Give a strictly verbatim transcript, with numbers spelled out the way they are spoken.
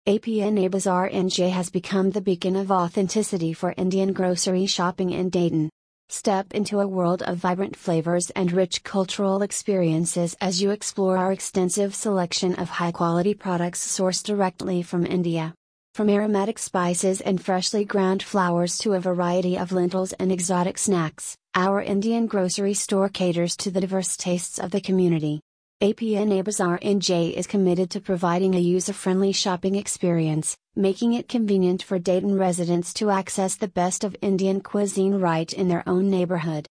A P N A Bazaar N J has become the beacon of authenticity for Indian grocery shopping in Dayton. Step into a world of vibrant flavors and rich cultural experiences as you explore our extensive selection of high-quality products sourced directly from India. From aromatic spices and freshly ground flours to a variety of lentils and exotic snacks, our Indian grocery store caters to the diverse tastes of the community. A P N A Bazaar N J is committed to providing a user-friendly shopping experience, making it convenient for Dayton residents to access the best of Indian cuisine right in their own neighborhood.